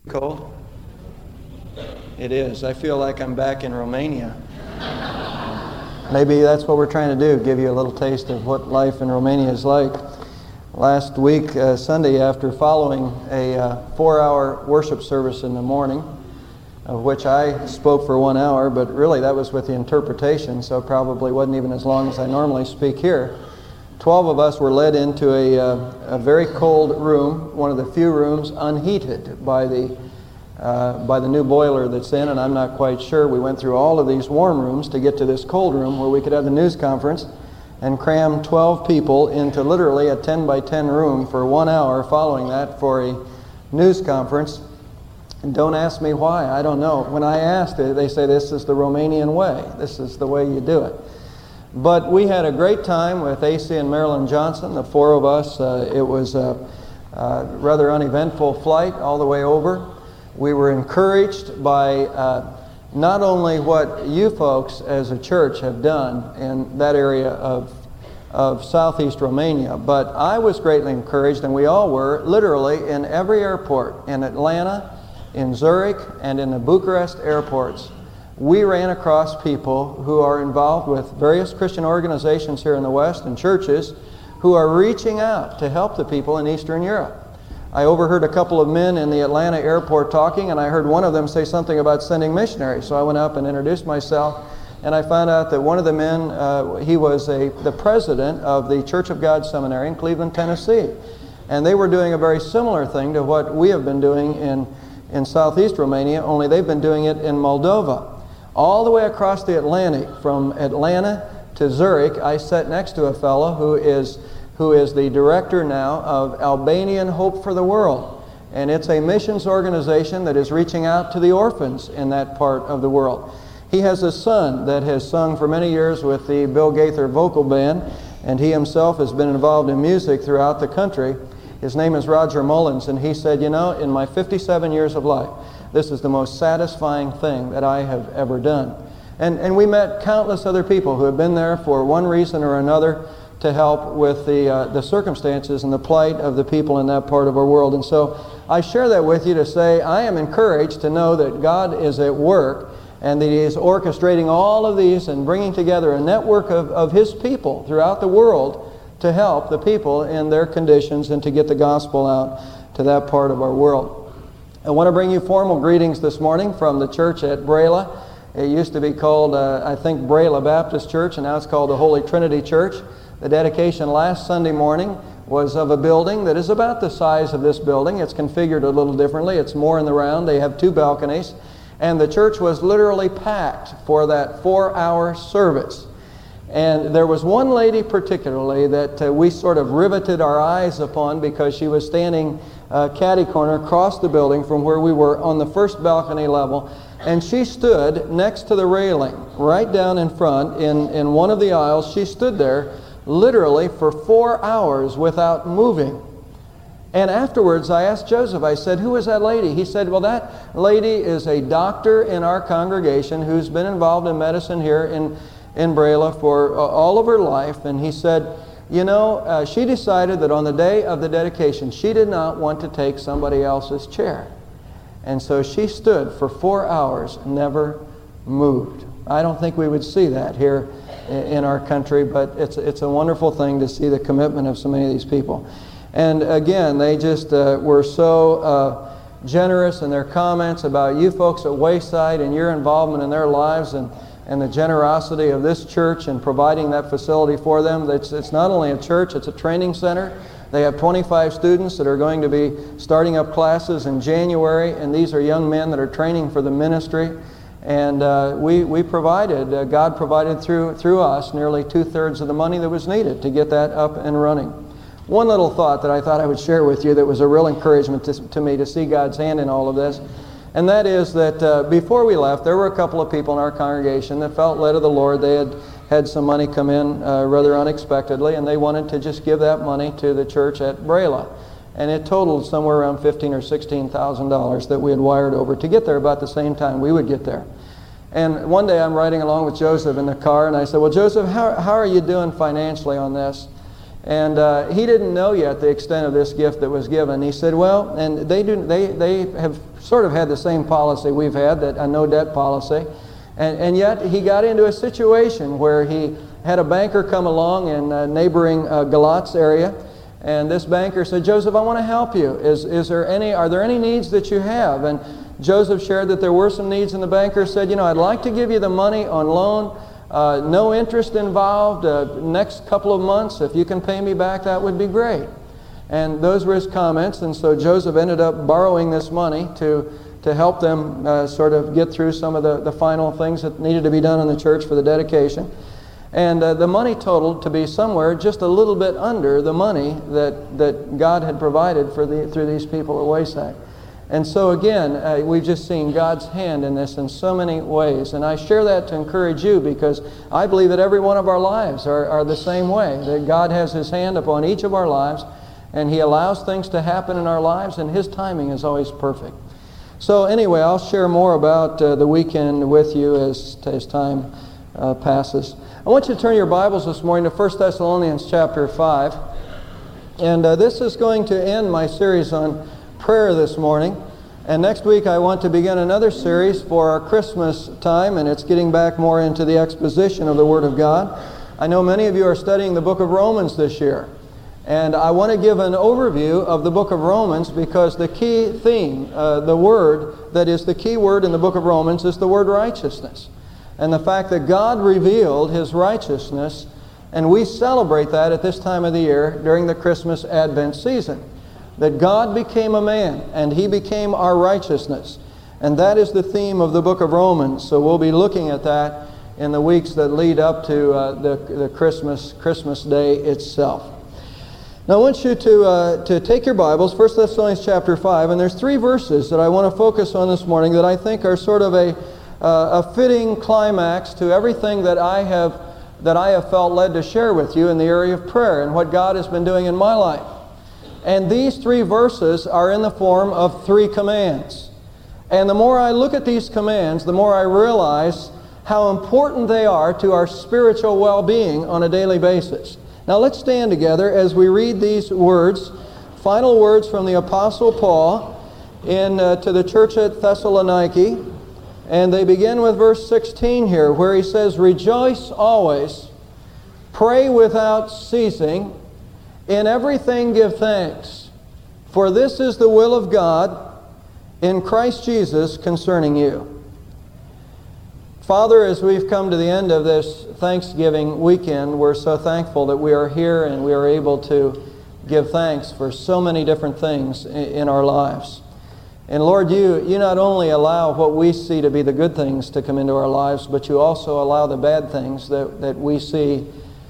Cold? It is. I feel like I'm back in Romania. Maybe that's what we're trying to do, give you a little taste of what life in Romania is like. Last week, Sunday, after following a 4-hour worship service in the morning, of which I spoke for 1 hour, but really that was with the interpretation, so it probably wasn't even as long as I normally speak here. 12 of us were led into a very cold room, one of the few rooms unheated by the new boiler that's in, and I'm not quite sure. We went through all of these warm rooms to get to this cold room where we could have the news conference and cram 12 people into literally a 10 by 10 room for 1 hour following that for a news conference. And don't ask me why, I don't know. When I asked it, they say this is the Romanian way. This is the way you do it. But we had a great time with AC and Marilyn Johnson, the four of us. It was a rather uneventful flight all the way over. We were encouraged by not only what you folks as a church have done in that area of southeast Romania, but I was greatly encouraged, and we all were, literally in every airport, in Atlanta, in Zurich, and in the Bucharest airports. We ran across people who are involved with various Christian organizations here in the West and churches who are reaching out to help the people in Eastern Europe. I overheard a couple of men in the Atlanta airport talking, and I heard one of them say something about sending missionaries. So I went up and introduced myself, and I found out that one of the men, he was the president of the Church of God Seminary in Cleveland, Tennessee. And they were doing a very similar thing to what we have been doing in southeast Romania, only they've been doing it in Moldova. All the way across the Atlantic, from Atlanta to Zurich, I sat next to a fellow who is the director now of Albanian Hope for the World. And it's a missions organization that is reaching out to the orphans in that part of the world. He has a son that has sung for many years with the Bill Gaither Vocal Band, and he himself has been involved in music throughout the country. His name is Roger Mullins, and he said, you know, in my 57 years of life, this is the most satisfying thing that I have ever done. And we met countless other people who have been there for one reason or another to help with the circumstances and the plight of the people in that part of our world. And so I share that with you to say I am encouraged to know that God is at work and that He is orchestrating all of these and bringing together a network of His people throughout the world to help the people in their conditions and to get the gospel out to that part of our world. I want to bring you formal greetings this morning from the church at Brela. It used to be called, I think, Brela Baptist Church, and now it's called the Holy Trinity Church. The dedication last Sunday morning was of a building that is about the size of this building. It's configured a little differently. It's more in the round. They have 2 balconies. And the church was literally packed for that 4-hour service. And there was one lady particularly that we sort of riveted our eyes upon because she was standing catty corner across the building from where we were on the first balcony level. And she stood next to the railing, right down in front in one of the aisles. She stood there literally for 4 hours without moving. And afterwards I asked Joseph, I said, who is that lady? He said, well, that lady is a doctor in our congregation who's been involved in medicine here in Brela for all of her life. And he said, you know, she decided that on the day of the dedication, she did not want to take somebody else's chair. And so she stood for 4 hours, never moved. I don't think we would see that here in our country, but it's a wonderful thing to see the commitment of so many of these people. And again, they just were so generous in their comments about you folks at Wayside and your involvement in their lives and the generosity of this church in providing that facility for them. It's not only a church, it's a training center. They have 25 students that are going to be starting up classes in January, and these are young men that are training for the ministry. And we provided, God provided through us nearly 2/3 of the money that was needed to get that up and running. One little thought that I thought I would share with you that was a real encouragement to me to see God's hand in all of this. And that is that before we left, there were a couple of people in our congregation that felt led of the Lord. They had some money come in rather unexpectedly, and they wanted to just give that money to the church at Brela. And it totaled somewhere around $15,000 or $16,000 that we had wired over to get there about the same time we would get there. And one day I'm riding along with Joseph in the car, and I said, well, Joseph, how are you doing financially on this? And he didn't know yet the extent of this gift that was given. He said, well, and they have sort of had the same policy we've had, that a no-debt policy. And yet he got into a situation where he had a banker come along in neighboring Galatz area, and this banker said, "Joseph, I want to help you. Are there any needs that you have?" And Joseph shared that there were some needs, and the banker said, "I'd like to give you the money on loan, no interest involved, next couple of months. If you can pay me back, that would be great." And those were his comments, and so Joseph ended up borrowing this money to help them sort of get through some of the final things that needed to be done in the church for the dedication. And the money totaled to be somewhere just a little bit under the money that God had provided through these people at Wayside. And so again, we've just seen God's hand in this in so many ways. And I share that to encourage you, because I believe that every one of our lives are the same way, that God has His hand upon each of our lives, and He allows things to happen in our lives, and His timing is always perfect. So anyway, I'll share more about the weekend with you as time passes. I want you to turn your Bibles this morning to 1 Thessalonians chapter 5. And this is going to end my series on prayer this morning. And next week I want to begin another series for our Christmas time, and it's getting back more into the exposition of the Word of God. I know many of you are studying the book of Romans this year. And I want to give an overview of the book of Romans, because the key theme, the word that is the key word in the book of Romans, is the word righteousness. And the fact that God revealed His righteousness, and we celebrate that at this time of the year during the Christmas Advent season. That God became a man, and He became our righteousness. And that is the theme of the book of Romans. So we'll be looking at that in the weeks that lead up to the Christmas day itself. Now I want you to take your Bibles, 1 Thessalonians chapter 5, and there's 3 verses that I want to focus on this morning that I think are sort of a fitting climax to everything that I have felt led to share with you in the area of prayer and what God has been doing in my life. And these 3 verses are in the form of 3 commands. And the more I look at these commands, the more I realize how important they are to our spiritual well-being on a daily basis. Now let's stand together as we read these words, final words from the Apostle Paul to the church at Thessaloniki. And they begin with verse 16 here, where he says, "Rejoice always, pray without ceasing, in everything give thanks, for this is the will of God in Christ Jesus concerning you." Father, as we've come to the end of this Thanksgiving weekend, we're so thankful that we are here and we are able to give thanks for so many different things in our lives. And Lord, you not only allow what we see to be the good things to come into our lives, but you also allow the bad things that we see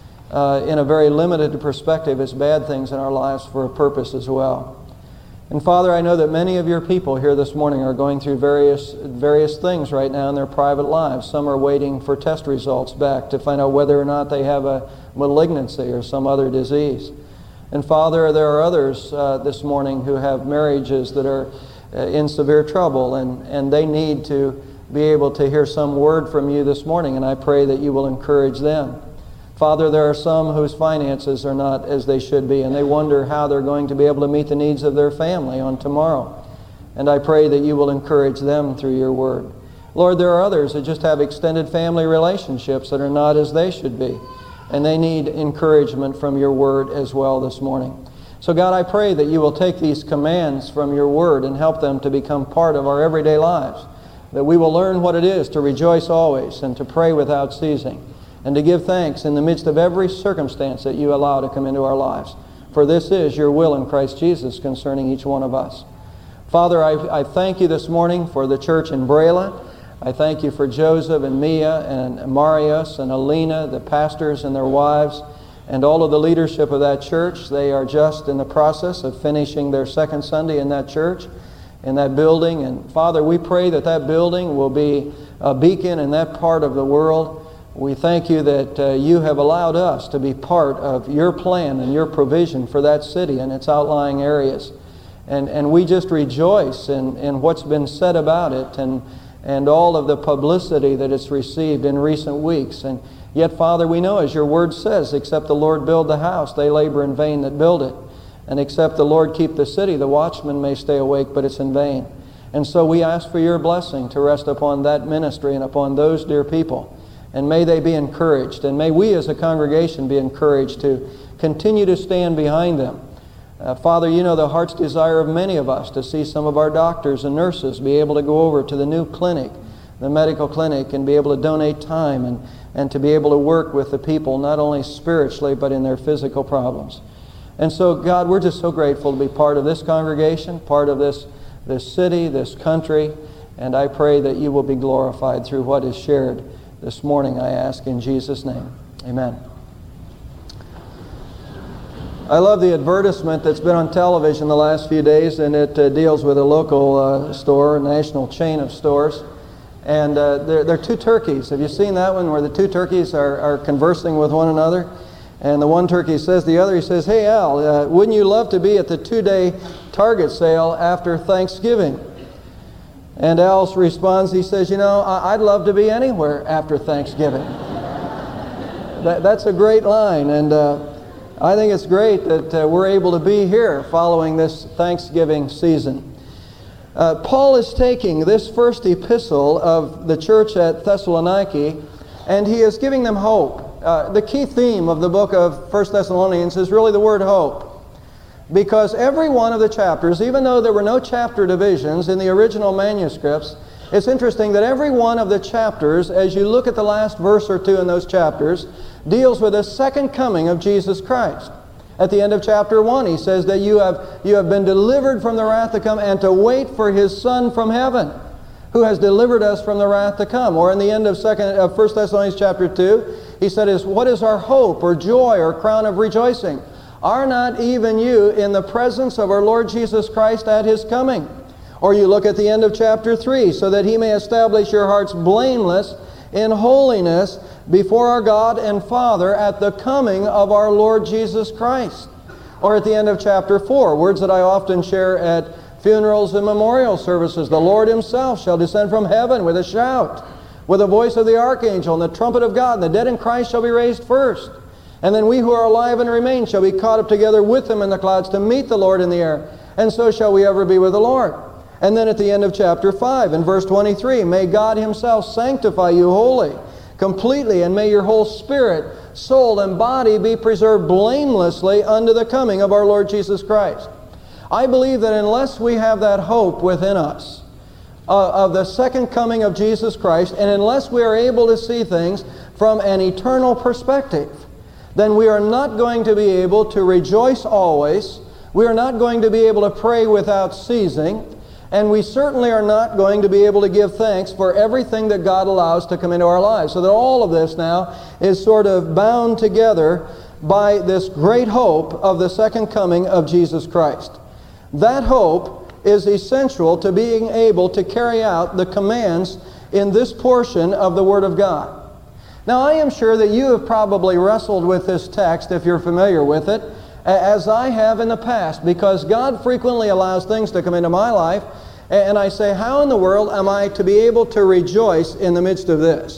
in a very limited perspective as bad things in our lives for a purpose as well. And Father, I know that many of your people here this morning are going through various things right now in their private lives. Some are waiting for test results back to find out whether or not they have a malignancy or some other disease. And Father, there are others this morning who have marriages that are in severe trouble, and they need to be able to hear some word from you this morning, and I pray that you will encourage them. Father, there are some whose finances are not as they should be, and they wonder how they're going to be able to meet the needs of their family on tomorrow. And I pray that you will encourage them through your word. Lord, there are others that just have extended family relationships that are not as they should be, and they need encouragement from your word as well this morning. So God, I pray that you will take these commands from your word and help them to become part of our everyday lives, that we will learn what it is to rejoice always and to pray without ceasing, and to give thanks in the midst of every circumstance that you allow to come into our lives. For this is your will in Christ Jesus concerning each one of us. Father, I thank you this morning for the church in Brela. I thank you for Joseph and Mia and Marius and Alina, the pastors and their wives, and all of the leadership of that church. They are just in the process of finishing their second Sunday in that church, in that building. And Father, we pray that that building will be a beacon in that part of the world. We thank you that you have allowed us to be part of your plan and your provision for that city and its outlying areas. And we just rejoice in what's been said about it and all of the publicity that it's received in recent weeks. And yet, Father, we know, as your word says, except the Lord build the house, they labor in vain that build it. And except the Lord keep the city, the watchman may stay awake, but it's in vain. And so we ask for your blessing to rest upon that ministry and upon those dear people. And may they be encouraged. And may we as a congregation be encouraged to continue to stand behind them. Father, you know the heart's desire of many of us to see some of our doctors and nurses be able to go over to the new clinic, the medical clinic, and be able to donate time and to be able to work with the people, not only spiritually, but in their physical problems. And so, God, we're just so grateful to be part of this congregation, part of this city, this country, and I pray that you will be glorified through what is shared this morning, I ask in Jesus' name. Amen. I love the advertisement that's been on television the last few days, and it deals with a local store, a national chain of stores. And there are two turkeys. Have you seen that one where the two turkeys are conversing with one another? And the one turkey says to the other, he says, "Hey Al, wouldn't you love to be at the 2-day Target sale after Thanksgiving?" And Al responds, he says, "You know, I'd love to be anywhere after Thanksgiving." That's a great line, and I think it's great that we're able to be here following this Thanksgiving season. Paul is taking this first epistle of the church at Thessaloniki, and he is giving them hope. The key theme of the book of 1 Thessalonians is really the word hope. Because every one of the chapters, even though there were no chapter divisions in the original manuscripts, it's interesting that every one of the chapters, as you look at the last verse or two in those chapters, deals with the second coming of Jesus Christ. At the end of chapter 1, he says that you have been delivered from the wrath to come and to wait for His Son from heaven, who has delivered us from the wrath to come. Or in the end of 1 Thessalonians chapter 2, he said, "What is our hope or joy or crown of rejoicing? Are not even you in the presence of our Lord Jesus Christ at His coming?" Or you look at the end of chapter 3, "So that He may establish your hearts blameless in holiness before our God and Father at the coming of our Lord Jesus Christ." Or at the end of chapter 4, words that I often share at funerals and memorial services, "The Lord Himself shall descend from heaven with a shout, with the voice of the archangel and the trumpet of God, and the dead in Christ shall be raised first. And then we who are alive and remain shall be caught up together with Him in the clouds to meet the Lord in the air, and so shall we ever be with the Lord." And then at the end of chapter 5, in verse 23, "May God Himself sanctify you wholly, completely, and may your whole spirit, soul, and body be preserved blamelessly unto the coming of our Lord Jesus Christ." I believe that unless we have that hope within us of the second coming of Jesus Christ, and unless we are able to see things from an eternal perspective, then we are not going to be able to rejoice always, we are not going to be able to pray without ceasing, and we certainly are not going to be able to give thanks for everything that God allows to come into our lives. So that all of this now is sort of bound together by this great hope of the second coming of Jesus Christ. That hope is essential to being able to carry out the commands in this portion of the Word of God. Now, I am sure that you have probably wrestled with this text, if you're familiar with it, as I have in the past, because God frequently allows things to come into my life, and I say, how in the world am I to be able to rejoice in the midst of this?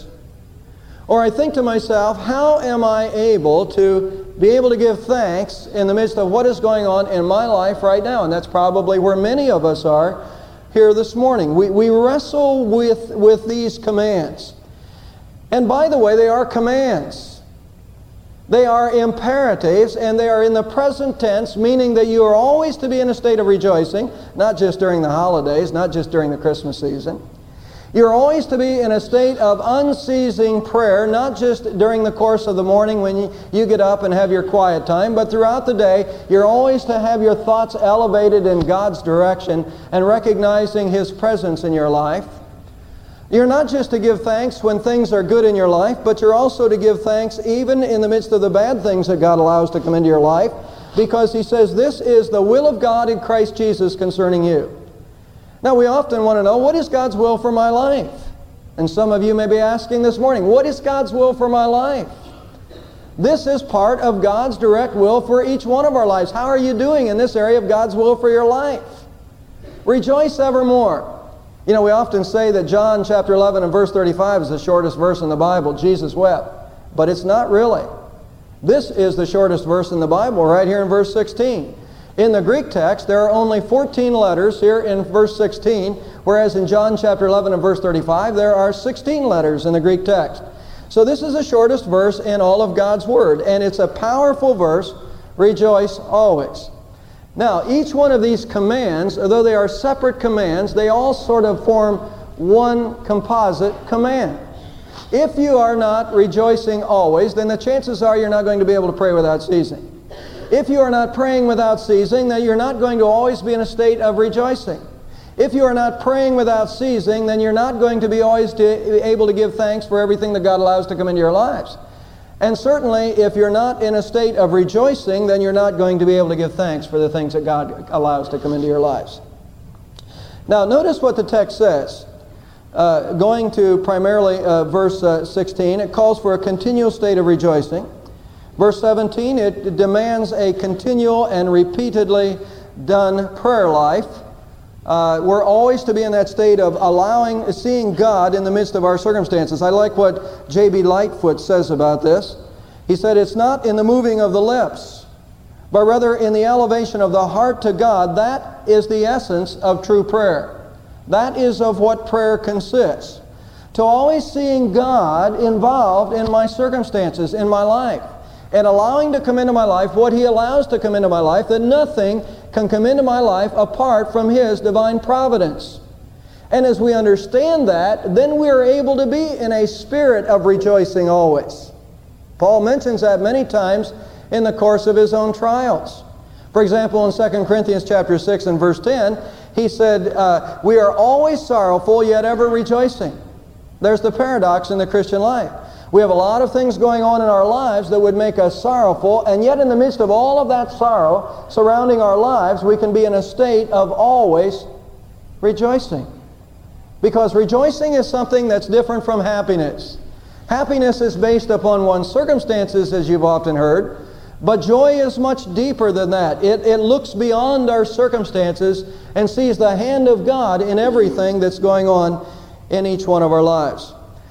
Or I think to myself, how am I able to give thanks in the midst of what is going on in my life right now? And that's probably where many of us are here this morning. We wrestle with these commands. And by the way, they are commands. They are imperatives, and they are in the present tense, meaning that you are always to be in a state of rejoicing, not just during the holidays, not just during the Christmas season. You're always to be in a state of unceasing prayer, not just during the course of the morning when you get up and have your quiet time, but throughout the day, you're always to have your thoughts elevated in God's direction and recognizing His presence in your life. You're not just to give thanks when things are good in your life, but you're also to give thanks even in the midst of the bad things that God allows to come into your life, because He says, "This is the will of God in Christ Jesus concerning you." Now, we often want to know, what is God's will for my life? And some of you may be asking this morning, what is God's will for my life? This is part of God's direct will for each one of our lives. How are you doing in this area of God's will for your life? Rejoice evermore. You know, we often say that John chapter 11 and verse 35 is the shortest verse in the Bible. Jesus wept. But it's not really. This is the shortest verse in the Bible, right here in verse 16. In the Greek text, there are only 14 letters here in verse 16, whereas in John chapter 11 and verse 35, there are 16 letters in the Greek text. So this is the shortest verse in all of God's Word, and it's a powerful verse, rejoice always. Now, each one of these commands, although they are separate commands, they all sort of form one composite command. If you are not rejoicing always, then the chances are you're not going to be able to pray without ceasing. If you are not praying without ceasing, then you're not going to always be in a state of rejoicing. If you are not praying without ceasing, then you're not going to be always able to give thanks for everything that God allows to come into your lives. And certainly, if you're not in a state of rejoicing, then you're not going to be able to give thanks for the things that God allows to come into your lives. Now, notice what the text says. Going to primarily verse 16, it calls for a continual state of rejoicing. Verse 17, it demands a continual and repeatedly done prayer life. We're always to be in that state of seeing God in the midst of our circumstances. I like what J.B. Lightfoot says about this. He said, it's not in the moving of the lips, but rather in the elevation of the heart to God. That is the essence of true prayer. That is of what prayer consists. To always seeing God involved in my circumstances, in my life, and allowing to come into my life what He allows to come into my life, that nothing can come into my life apart from His divine providence. And as we understand that, then we are able to be in a spirit of rejoicing always. Paul mentions that many times in the course of his own trials. For example, in 2 Corinthians chapter 6 and verse 10, he said, we are always sorrowful, yet ever rejoicing. There's the paradox in the Christian life. We have a lot of things going on in our lives that would make us sorrowful, and yet in the midst of all of that sorrow surrounding our lives, we can be in a state of always rejoicing. Because rejoicing is something that's different from happiness. Happiness is based upon one's circumstances, as you've often heard, but joy is much deeper than that. It looks beyond our circumstances and sees the hand of God in everything that's going on in each one of our lives.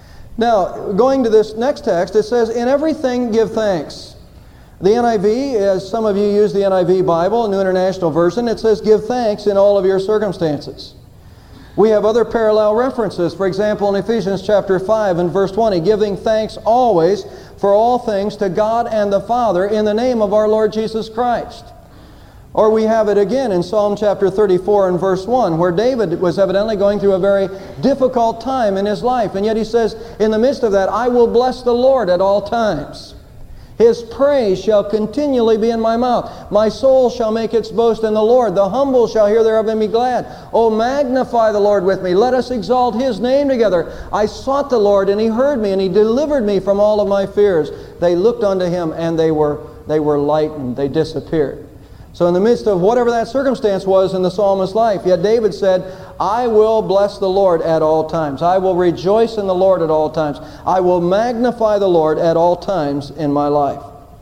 Now, going to this next text, it says, in everything give thanks. The NIV, as some of you use the NIV Bible, New International Version, it says, give thanks in all of your circumstances. We have other parallel references. For example, in Ephesians chapter 5 and verse 20, giving thanks always for all things to God and the Father in the name of our Lord Jesus Christ. Or we have it again in Psalm chapter 34 and verse 1, where David was evidently going through a very difficult time in his life. And yet he says, in the midst of that, I will bless the Lord at all times. His praise shall continually be in my mouth. My soul shall make its boast in the Lord. The humble shall hear thereof and be glad. O magnify the Lord with me. Let us exalt His name together. I sought the Lord, and He heard me, and He delivered me from all of my fears. They looked unto Him, and they were lightened. They disappeared. So in the midst of whatever that circumstance was in the psalmist's life, yet David said, I will bless the Lord at all times. I will rejoice in the Lord at all times. I will magnify the Lord at all times in my life.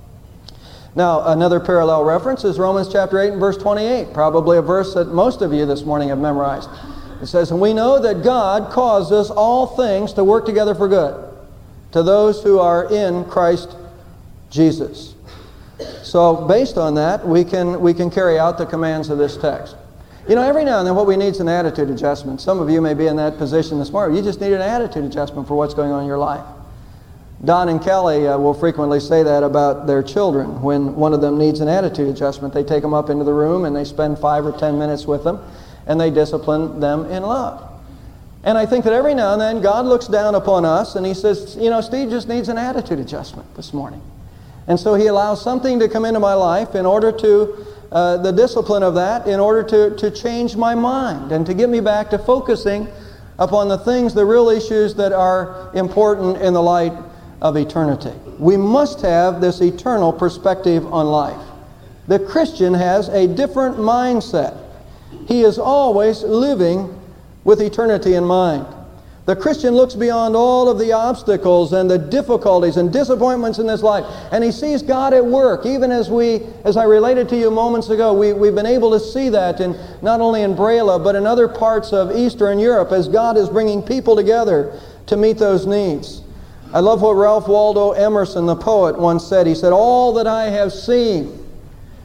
Now, another parallel reference is Romans chapter 8 and verse 28, probably a verse that most of you this morning have memorized. It says, and we know that God causes all things to work together for good to those who are in Christ Jesus. So based on that, we can carry out the commands of this text. You know, every now and then what we need is an attitude adjustment. Some of you may be in that position this morning. You just need an attitude adjustment for what's going on in your life. Don and Kelly will frequently say that about their children. When one of them needs an attitude adjustment, they take them up into the room and they spend 5 or 10 minutes with them and they discipline them in love. And I think that every now and then God looks down upon us and He says, you know, Steve just needs an attitude adjustment this morning. And so He allows something to come into my life in order to, the discipline of that, in order to change my mind and to get me back to focusing upon the things, the real issues that are important in the light of eternity. We must have this eternal perspective on life. The Christian has a different mindset. He is always living with eternity in mind. The Christian looks beyond all of the obstacles and the difficulties and disappointments in this life, and he sees God at work. Even as I related to you moments ago, we've been able to see that not only in Brela, but in other parts of Eastern Europe, as God is bringing people together to meet those needs. I love what Ralph Waldo Emerson, the poet, once said. He said, all that I have seen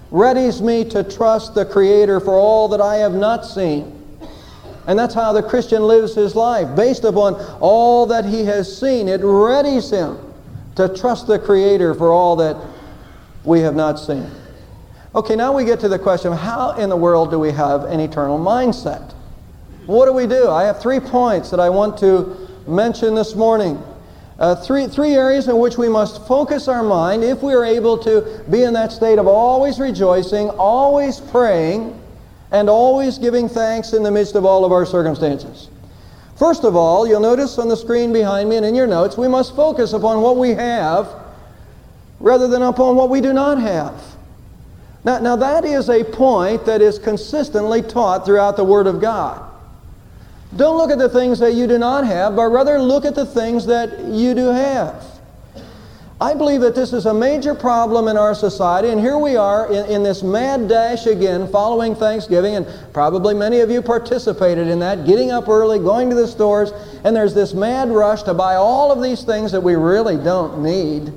readies me to trust the Creator for all that I have not seen. And that's how the Christian lives his life, based upon all that he has seen. It readies him to trust the Creator for all that we have not seen. Okay, now we get to the question of how in the world do we have an eternal mindset? What do we do? I have 3 points that I want to mention this morning. Three areas in which we must focus our mind if we are able to be in that state of always rejoicing, always praying, and always giving thanks in the midst of all of our circumstances. First of all, you'll notice on the screen behind me and in your notes, we must focus upon what we have rather than upon what we do not have. Now that is a point that is consistently taught throughout the Word of God. Don't look at the things that you do not have, but rather look at the things that you do have. I believe that this is a major problem in our society, and here we are in this mad dash again following Thanksgiving, and probably many of you participated in that, getting up early, going to the stores, and there's this mad rush to buy all of these things that we really don't need.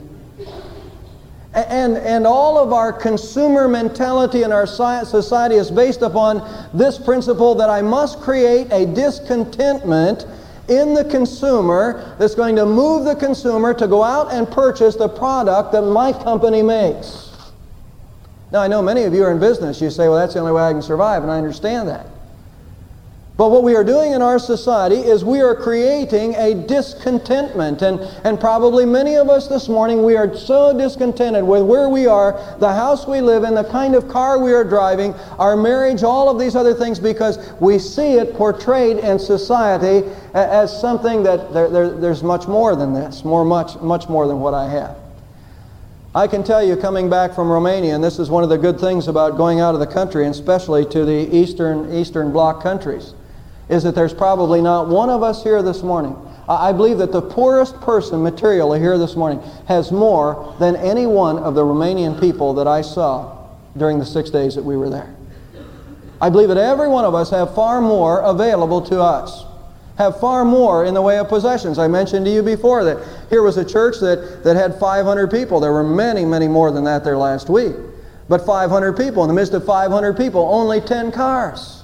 And all of our consumer mentality in our society is based upon this principle that I must create a discontentment in the consumer that's going to move the consumer to go out and purchase the product that my company makes. Now, I know many of you are in business. You say, well, that's the only way I can survive, and I understand that. But what we are doing in our society is we are creating a discontentment. And probably many of us this morning, we are so discontented with where we are, the house we live in, the kind of car we are driving, our marriage, all of these other things, because we see it portrayed in society as something that there's much more than this, much more than what I have. I can tell you, coming back from Romania, and this is one of the good things about going out of the country, and especially to the Eastern Bloc countries, is that there's probably not one of us here this morning. I believe that the poorest person materially here this morning has more than any one of the Romanian people that I saw during the 6 days that we were there. I believe that every one of us have far more available to us, have far more in the way of possessions. I mentioned to you before that here was a church that had 500 people. There were many, many more than that there last week. But 500 people. In the midst of 500 people, only 10 cars.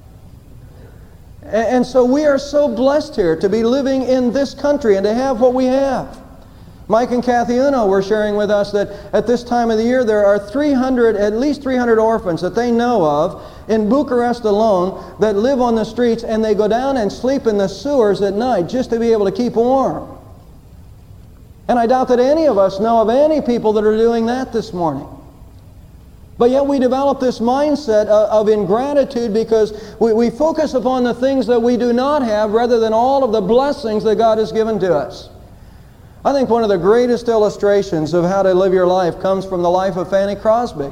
And so we are so blessed here to be living in this country and to have what we have. Mike and Kathy Uno were sharing with us that at this time of the year there are at least 300 orphans that they know of in Bucharest alone that live on the streets, and they go down and sleep in the sewers at night just to be able to keep warm. And I doubt that any of us know of any people that are doing that this morning. But yet we develop this mindset of ingratitude because we focus upon the things that we do not have rather than all of the blessings that God has given to us. I think one of the greatest illustrations of how to live your life comes from the life of Fanny Crosby.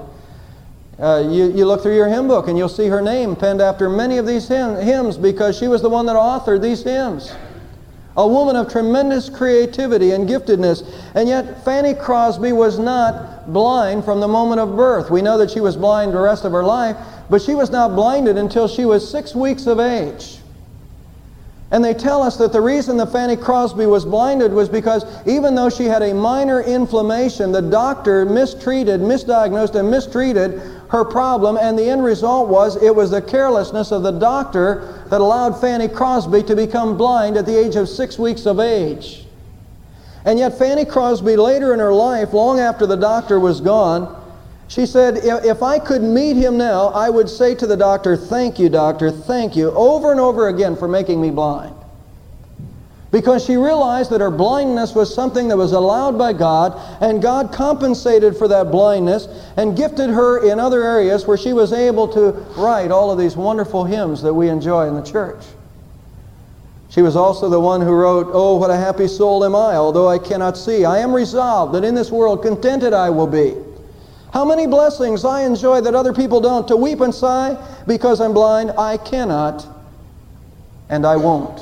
You look through your hymn book and you'll see her name penned after many of these hymns because she was the one that authored these hymns. A woman of tremendous creativity and giftedness. And yet Fanny Crosby was not blind from the moment of birth. We know that she was blind the rest of her life, but she was not blinded until she was 6 weeks of age. And they tell us that the reason that Fanny Crosby was blinded was because even though she had a minor inflammation, the doctor misdiagnosed and mistreated her problem, and the end result was it was the carelessness of the doctor that allowed Fanny Crosby to become blind at the age of 6 weeks of age. And yet Fanny Crosby later in her life, long after the doctor was gone, she said, if I could meet him now, I would say to the doctor, "Thank you, doctor, thank you," over and over again for making me blind. Because she realized that her blindness was something that was allowed by God, and God compensated for that blindness and gifted her in other areas where she was able to write all of these wonderful hymns that we enjoy in the church. She was also the one who wrote, "Oh, what a happy soul am I, although I cannot see. I am resolved that in this world contented I will be. How many blessings I enjoy that other people don't. To weep and sigh because I'm blind, I cannot and I won't."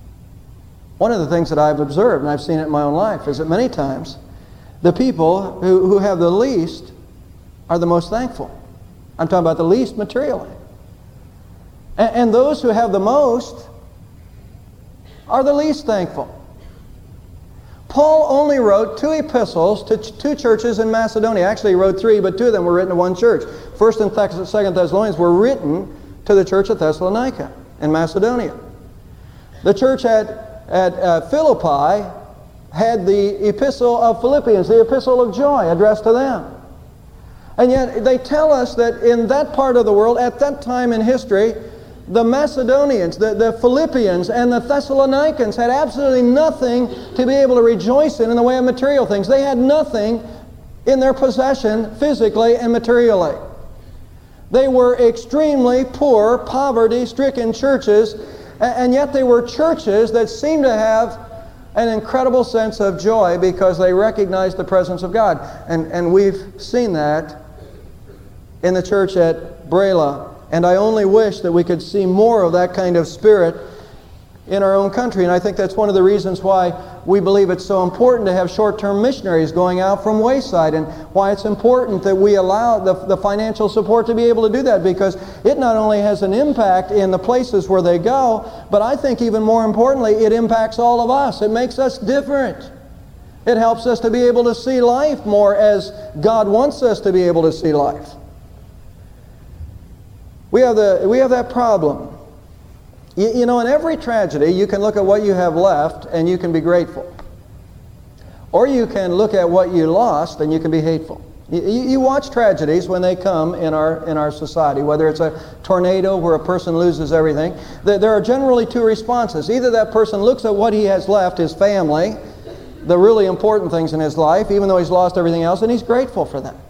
One of the things that I've observed, and I've seen it in my own life, is that many times the people who have the least are the most thankful. I'm talking about the least materially. And those who have the most are the least thankful. Paul only wrote 2 epistles to 2 churches in Macedonia. Actually, he wrote 3, but 2 of them were written to one church. 1st and 2nd Thessalonians were written to the church at Thessalonica in Macedonia. The church at Philippi had the epistle of Philippians, the epistle of joy addressed to them. And yet they tell us that in that part of the world, at that time in history, the Macedonians, the Philippians, and the Thessalonians had absolutely nothing to be able to rejoice in the way of material things. They had nothing in their possession physically and materially. They were extremely poor, poverty-stricken churches, and yet they were churches that seemed to have an incredible sense of joy because they recognized the presence of God. And we've seen that in the church at Brela. And I only wish that we could see more of that kind of spirit in our own country. And I think that's one of the reasons why we believe it's so important to have short-term missionaries going out from Wayside, and why it's important that we allow the financial support to be able to do that, because it not only has an impact in the places where they go, but I think even more importantly, it impacts all of us. It makes us different. It helps us to be able to see life more as God wants us to be able to see life. We have that problem. You know, in every tragedy, you can look at what you have left and you can be grateful. Or you can look at what you lost and you can be hateful. You watch tragedies when they come in our society, whether it's a tornado where a person loses everything. There are generally 2 responses. Either that person looks at what he has left, his family, the really important things in his life, even though he's lost everything else, and he's grateful for them.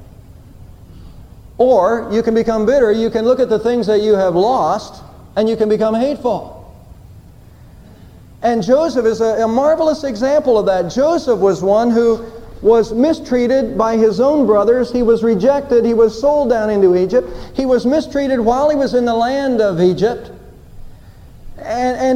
Or you can become bitter. You can look at the things that you have lost and you can become hateful. And Joseph is a marvelous example of that. Joseph was one who was mistreated by his own brothers. He was rejected. He was sold down into Egypt. He was mistreated while he was in the land of Egypt. And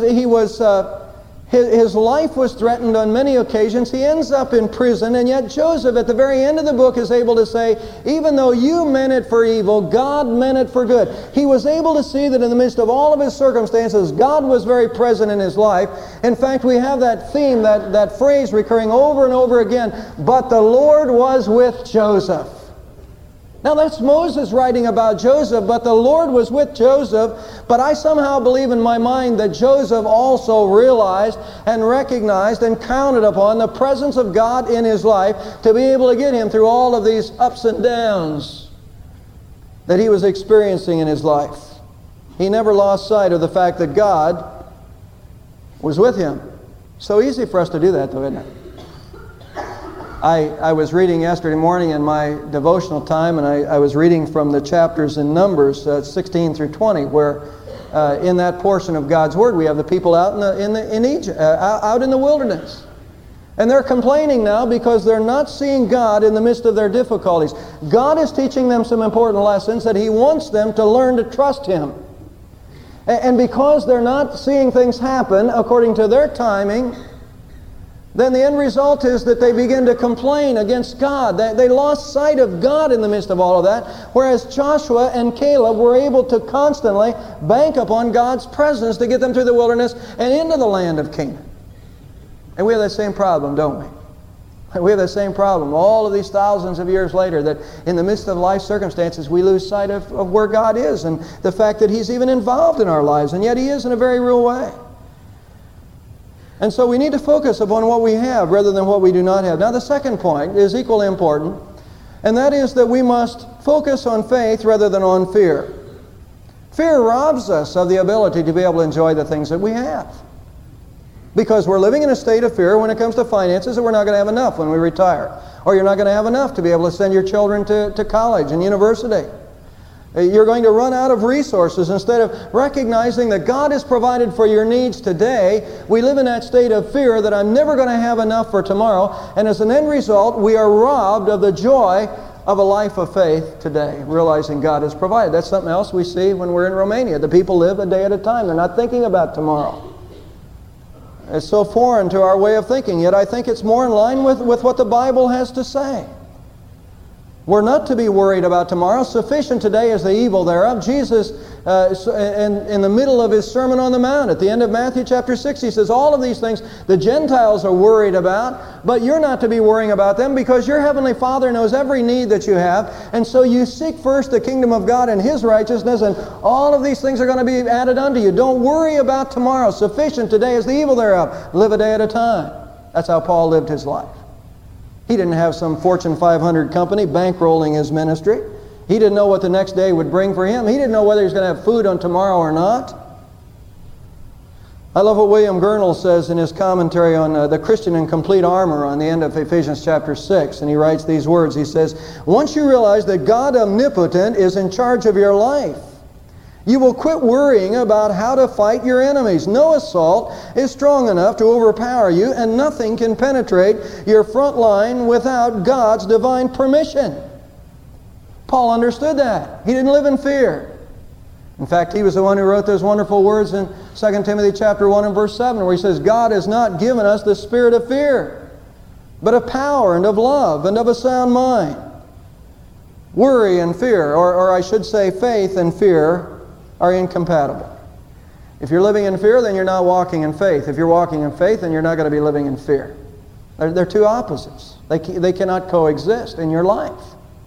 his life was threatened on many occasions. He ends up in prison, and yet Joseph at the very end of the book is able to say, even though you meant it for evil, God meant it for good. He was able to see that in the midst of all of his circumstances, God was very present in his life. In fact, we have that theme, that phrase recurring over and over again, but the Lord was with Joseph. Now that's Moses writing about Joseph, but the Lord was with Joseph. But I somehow believe in my mind that Joseph also realized and recognized and counted upon the presence of God in his life to be able to get him through all of these ups and downs that he was experiencing in his life. He never lost sight of the fact that God was with him. So easy for us to do that, though, isn't it? I was reading yesterday morning in my devotional time, and I was reading from the chapters in Numbers 16 through 20, where in that portion of God's Word we have the people out in Egypt, out in the wilderness. And they're complaining now because they're not seeing God in the midst of their difficulties. God is teaching them some important lessons that He wants them to learn to trust Him. And because they're not seeing things happen according to their timing, then the end result is that they begin to complain against God. They lost sight of God in the midst of all of that, whereas Joshua and Caleb were able to constantly bank upon God's presence to get them through the wilderness and into the land of Canaan. And we have that same problem, don't we? We have that same problem all of these thousands of years later, that in the midst of life circumstances we lose sight of where God is and the fact that He's even involved in our lives, and yet He is in a very real way. And so we need to focus upon what we have rather than what we do not have. Now the second point is equally important, and that is that we must focus on faith rather than on fear. Fear robs us of the ability to be able to enjoy the things that we have. Because we're living in a state of fear when it comes to finances, that we're not going to have enough when we retire. Or you're not going to have enough to be able to send your children to college and university. You're going to run out of resources. Instead of recognizing that God has provided for your needs today, we live in that state of fear that I'm never going to have enough for tomorrow. And as an end result, we are robbed of the joy of a life of faith today, realizing God has provided. That's something else we see when we're in Romania. The people live a day at a time. They're not thinking about tomorrow. It's so foreign to our way of thinking, yet I think it's more in line with what the Bible has to say. We're not to be worried about tomorrow. Sufficient today is the evil thereof. Jesus, in the middle of His Sermon on the Mount, at the end of Matthew chapter 6, He says, all of these things the Gentiles are worried about, but you're not to be worrying about them because your Heavenly Father knows every need that you have. And so you seek first the kingdom of God and His righteousness, and all of these things are going to be added unto you. Don't worry about tomorrow. Sufficient today is the evil thereof. Live a day at a time. That's how Paul lived his life. He didn't have some Fortune 500 company bankrolling his ministry. He didn't know what the next day would bring for him. He didn't know whether he was going to have food on tomorrow or not. I love what William Gurnall says in his commentary on the Christian in Complete Armor on the end of Ephesians chapter 6. And he writes these words. He says, once you realize that God omnipotent is in charge of your life, you will quit worrying about how to fight your enemies. No assault is strong enough to overpower you, and nothing can penetrate your front line without God's divine permission. Paul understood that. He didn't live in fear. In fact, he was the one who wrote those wonderful words in 2 Timothy chapter 1 and verse 7, where he says, God has not given us the spirit of fear, but of power and of love and of a sound mind. Worry and fear, or I should say faith and fear, are incompatible. If you're living in fear, then you're not walking in faith. If you're walking in faith, then you're not going to be living in fear. They're two opposites. They cannot coexist in your life.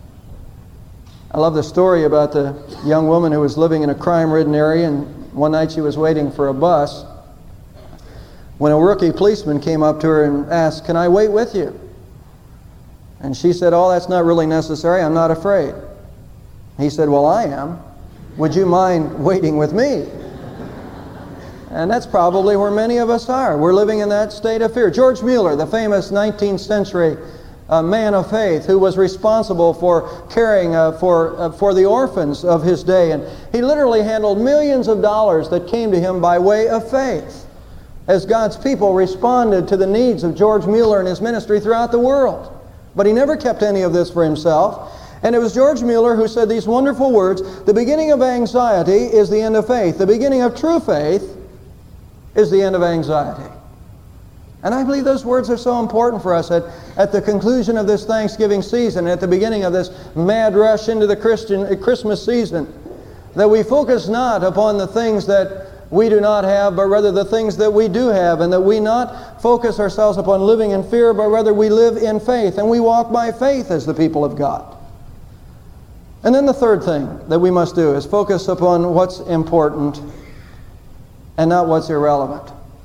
I love the story about the young woman who was living in a crime-ridden area, and one night she was waiting for a bus when a rookie policeman came up to her and asked, "Can I wait with you?" And she said, "Oh, that's not really necessary. I'm not afraid." He said, "Well, I am. Would you mind waiting with me?" And that's probably where many of us are. We're living in that state of fear. George Mueller, the famous 19th century man of faith who was responsible for caring for the orphans of his day. And he literally handled millions of dollars that came to him by way of faith as God's people responded to the needs of George Mueller and his ministry throughout the world. But he never kept any of this for himself. And it was George Mueller who said these wonderful words, "The beginning of anxiety is the end of faith. The beginning of true faith is the end of anxiety." And I believe those words are so important for us at the conclusion of this Thanksgiving season, at the beginning of this mad rush into the Christmas season, that we focus not upon the things that we do not have, but rather the things that we do have, and that we not focus ourselves upon living in fear, but rather we live in faith, and we walk by faith as the people of God. And then the third thing that we must do is focus upon what's important and not what's irrelevant.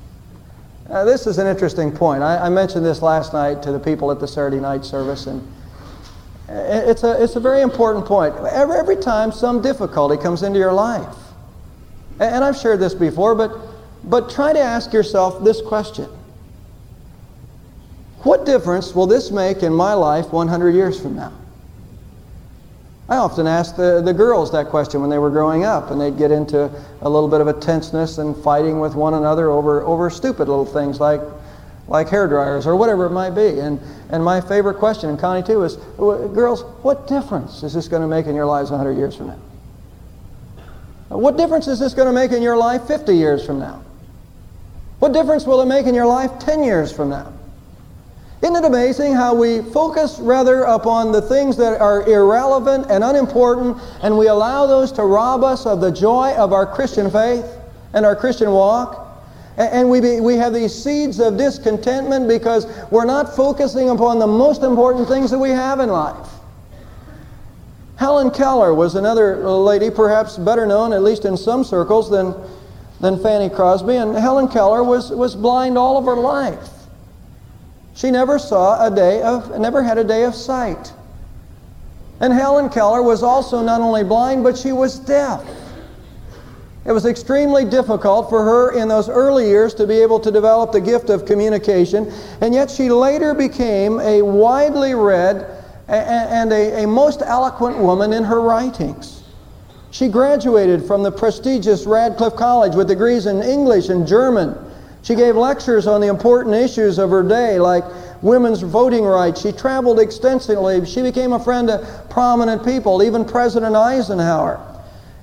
This is an interesting point. I mentioned this last night to the people at the Saturday night service, and it's a very important point. Every time some difficulty comes into your life, and I've shared this before, but try to ask yourself this question. What difference will this make in my life 100 years from now? I often asked the girls that question when they were growing up, and they'd get into a little bit of a tenseness and fighting with one another over stupid little things like hair dryers or whatever it might be. And my favorite question, and Connie too, is, girls, what difference is this going to make in your lives 100 years from now? What difference is this going to make in your life 50 years from now? What difference will it make in your life 10 years from now? Isn't it amazing how we focus rather upon the things that are irrelevant and unimportant, and we allow those to rob us of the joy of our Christian faith and our Christian walk? And we have these seeds of discontentment because we're not focusing upon the most important things that we have in life. Helen Keller was another lady, perhaps better known, at least in some circles, than Fanny Crosby. And Helen Keller was blind all of her life. She never had a day of sight. And Helen Keller was also not only blind, but she was deaf. It was extremely difficult for her in those early years to be able to develop the gift of communication, and yet she later became a widely read and a most eloquent woman in her writings. She graduated from the prestigious Radcliffe College with degrees in English and German. She gave lectures on the important issues of her day, like women's voting rights. She traveled extensively. She became a friend to prominent people, even President Eisenhower.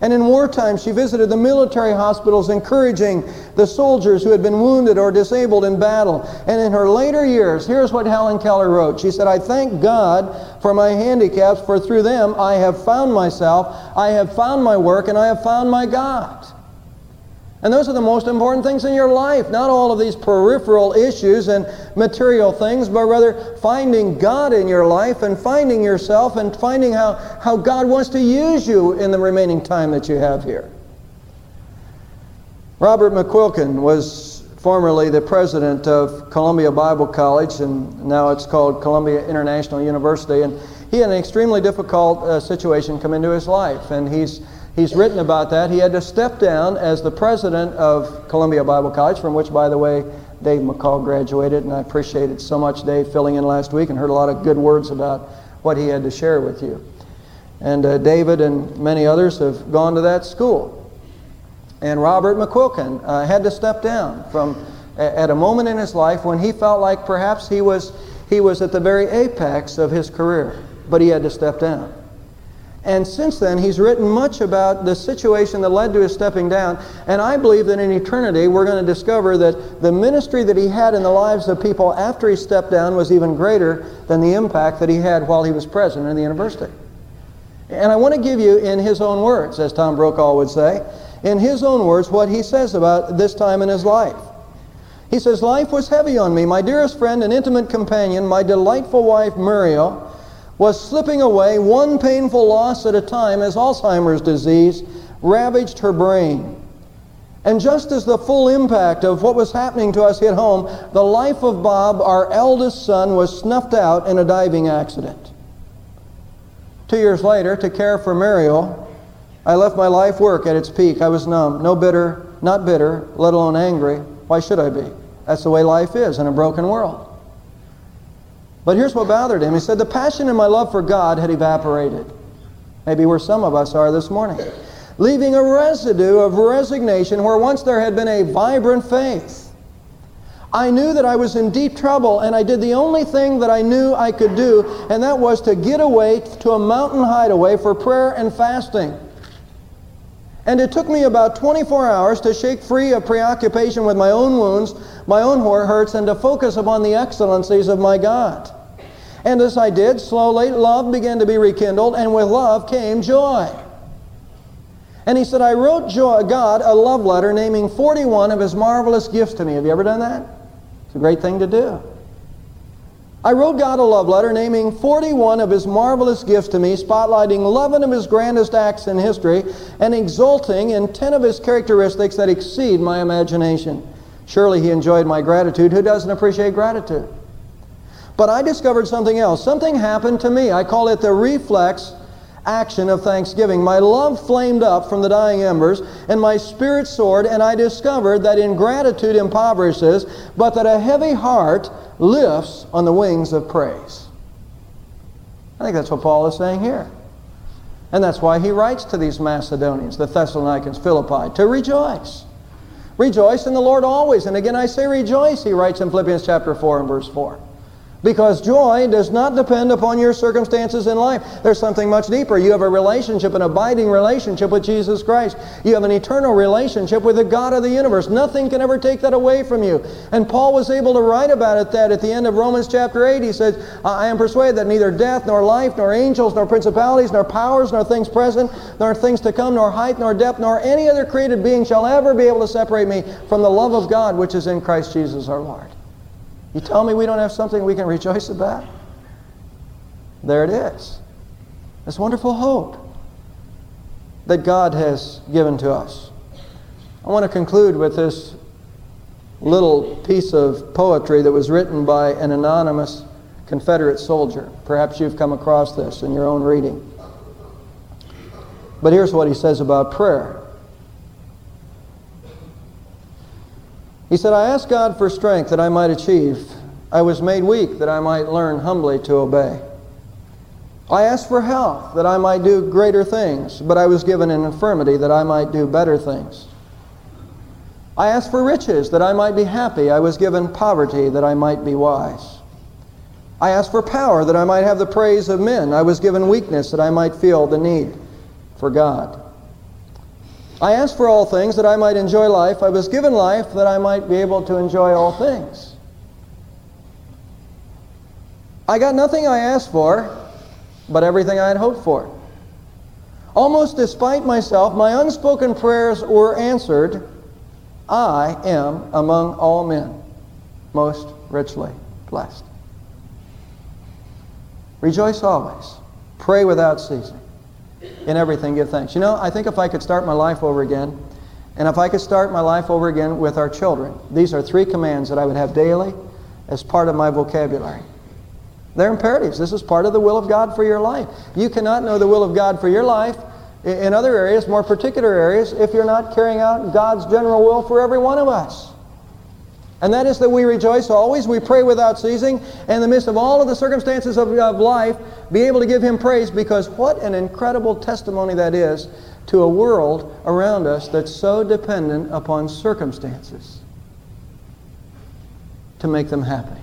And in wartime, she visited the military hospitals, encouraging the soldiers who had been wounded or disabled in battle. And in her later years, here's what Helen Keller wrote. She said, "I thank God for my handicaps, for through them I have found myself, I have found my work, and I have found my God." And those are the most important things in your life. Not all of these peripheral issues and material things, but rather finding God in your life and finding yourself and finding how God wants to use you in the remaining time that you have here. Robert McQuilkin was formerly the president of Columbia Bible College, and now it's called Columbia International University. And he had an extremely difficult situation come into his life, and he's written about that. He had to step down as the president of Columbia Bible College, from which, by the way, Dave McCall graduated, and I appreciated so much Dave filling in last week and heard a lot of good words about what he had to share with you. And David and many others have gone to that school. And Robert McQuilkin had to step down at a moment in his life when he felt like perhaps he was at the very apex of his career, but he had to step down. And since then, he's written much about the situation that led to his stepping down. And I believe that in eternity, we're going to discover that the ministry that he had in the lives of people after he stepped down was even greater than the impact that he had while he was president of the university. And I want to give you, in his own words, as Tom Brokaw would say, in his own words, what he says about this time in his life. He says, "Life was heavy on me. My dearest friend and intimate companion, my delightful wife, Muriel, was slipping away one painful loss at a time as Alzheimer's disease ravaged her brain. And just as the full impact of what was happening to us hit home, the life of Bob, our eldest son, was snuffed out in a diving accident. 2 years later, to care for Muriel, I left my life work at its peak. I was numb, not bitter, let alone angry. Why should I be? That's the way life is in a broken world. But here's what bothered him. He said, the passion and my love for God had evaporated. Maybe where some of us are this morning. Leaving a residue of resignation where once there had been a vibrant faith. I knew that I was in deep trouble, and I did the only thing that I knew I could do, and that was to get away to a mountain hideaway for prayer and fasting. And it took me about 24 hours to shake free of preoccupation with my own wounds, my own hurts, and to focus upon the excellencies of my God. And as I did, slowly, love began to be rekindled, and with love came joy. And he said, I wrote God a love letter naming 41 of His marvelous gifts to me. Have you ever done that? It's a great thing to do. I wrote God a love letter naming 41 of His marvelous gifts to me, spotlighting 11 of His grandest acts in history, and exulting in 10 of His characteristics that exceed my imagination. Surely He enjoyed my gratitude. Who doesn't appreciate gratitude? But I discovered something else. Something happened to me. I call it the reflex action of thanksgiving. My love flamed up from the dying embers, and my spirit soared, and I discovered that ingratitude impoverishes, but that a heavy heart lifts on the wings of praise. I think that's what Paul is saying here. And that's why he writes to these Macedonians, the Thessalonians, Philippi, to rejoice. Rejoice in the Lord always. And again I say rejoice, he writes in Philippians chapter 4 and verse 4. Because joy does not depend upon your circumstances in life. There's something much deeper. You have a relationship, an abiding relationship with Jesus Christ. You have an eternal relationship with the God of the universe. Nothing can ever take that away from you. And Paul was able to write about it that at the end of Romans chapter 8, he says, I am persuaded that neither death, nor life, nor angels, nor principalities, nor powers, nor things present, nor things to come, nor height, nor depth, nor any other created being shall ever be able to separate me from the love of God which is in Christ Jesus our Lord. You tell me we don't have something we can rejoice about? There it is. This wonderful hope that God has given to us. I want to conclude with this little piece of poetry that was written by an anonymous Confederate soldier. Perhaps you've come across this in your own reading. But here's what he says about prayer. He said, I asked God for strength that I might achieve. I was made weak that I might learn humbly to obey. I asked for health that I might do greater things, but I was given an infirmity that I might do better things. I asked for riches that I might be happy. I was given poverty that I might be wise. I asked for power that I might have the praise of men. I was given weakness that I might feel the need for God. I asked for all things that I might enjoy life. I was given life that I might be able to enjoy all things. I got nothing I asked for, but everything I had hoped for. Almost despite myself, my unspoken prayers were answered. I am among all men most richly blessed. Rejoice always. Pray without ceasing. In everything give thanks. You know, I think if I could start my life over again, and if I could start my life over again with our children, these are 3 commands that I would have daily as part of my vocabulary. They're imperatives. This is part of the will of God for your life. You cannot know the will of God for your life in other areas, more particular areas, if you're not carrying out God's general will for every one of us. And that is that we rejoice always, we pray without ceasing, and in the midst of all of the circumstances of life, be able to give Him praise, because what an incredible testimony that is to a world around us that's so dependent upon circumstances to make them happy.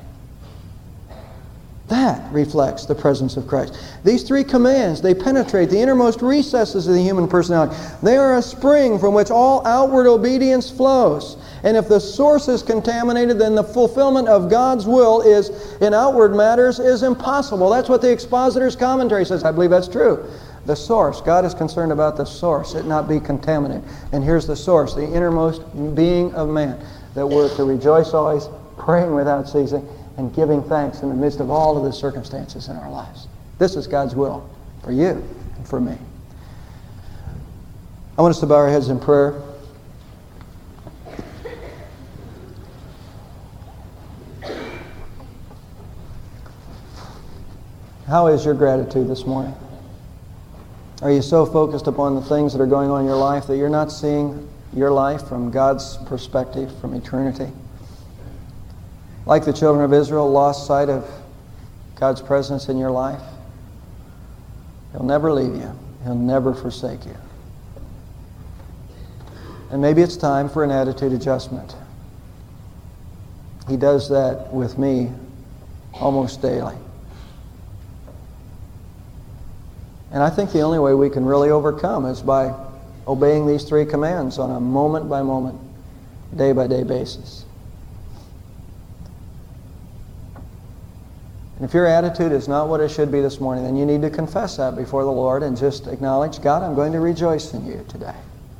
That reflects the presence of Christ. These 3 commands, they penetrate the innermost recesses of the human personality. They are a spring from which all outward obedience flows. And if the source is contaminated, then the fulfillment of God's will in outward matters is impossible. That's what the expositor's commentary says. I believe that's true. The source. God is concerned about the source, it not be contaminated. And here's the source, the innermost being of man, that we're to rejoice always, praying without ceasing, and giving thanks in the midst of all of the circumstances in our lives. This is God's will for you and for me. I want us to bow our heads in prayer. How is your gratitude this morning? Are you so focused upon the things that are going on in your life that you're not seeing your life from God's perspective, from eternity? Like the children of Israel, lost sight of God's presence in your life? He'll never leave you. He'll never forsake you. And maybe it's time for an attitude adjustment. He does that with me almost daily. And I think the only way we can really overcome is by obeying these 3 commands on a moment-by-moment, day-by-day basis. And if your attitude is not what it should be this morning, then you need to confess that before the Lord and just acknowledge, God, I'm going to rejoice in you today.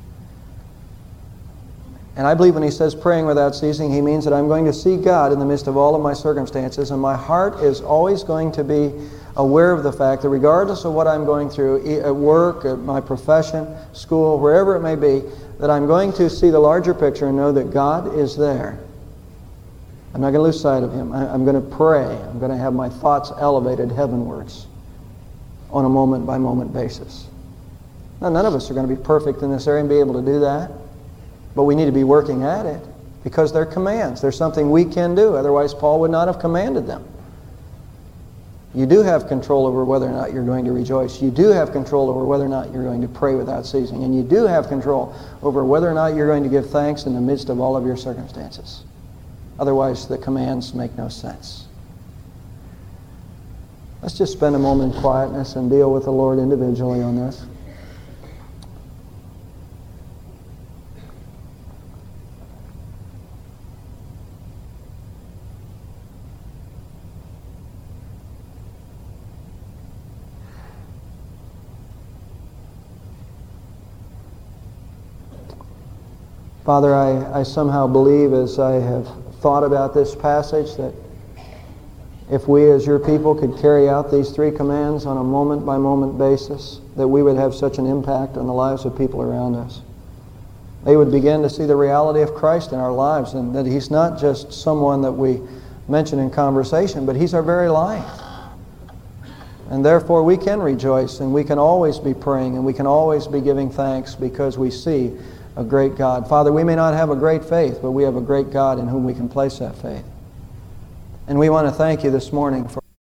And I believe when he says praying without ceasing, he means that I'm going to see God in the midst of all of my circumstances, and my heart is always going to be aware of the fact that regardless of what I'm going through, at work, at my profession, school, wherever it may be, that I'm going to see the larger picture and know that God is there. I'm not going to lose sight of Him. I'm going to pray. I'm going to have my thoughts elevated heavenwards on a moment-by-moment basis. Now, none of us are going to be perfect in this area and be able to do that, but we need to be working at it because they're commands. They're something we can do. Otherwise, Paul would not have commanded them. You do have control over whether or not you're going to rejoice. You do have control over whether or not you're going to pray without ceasing. And you do have control over whether or not you're going to give thanks in the midst of all of your circumstances. Otherwise, the commands make no sense. Let's just spend a moment in quietness and deal with the Lord individually on this. Father, I somehow believe as I have thought about this passage that if we as your people could carry out these 3 commands on a moment-by-moment basis, that we would have such an impact on the lives of people around us. They would begin to see the reality of Christ in our lives, and that He's not just someone that we mention in conversation, but He's our very life. And therefore we can rejoice, and we can always be praying, and we can always be giving thanks because we see a great God. Father, we may not have a great faith, but we have a great God in whom we can place that faith. And we want to thank you this morning for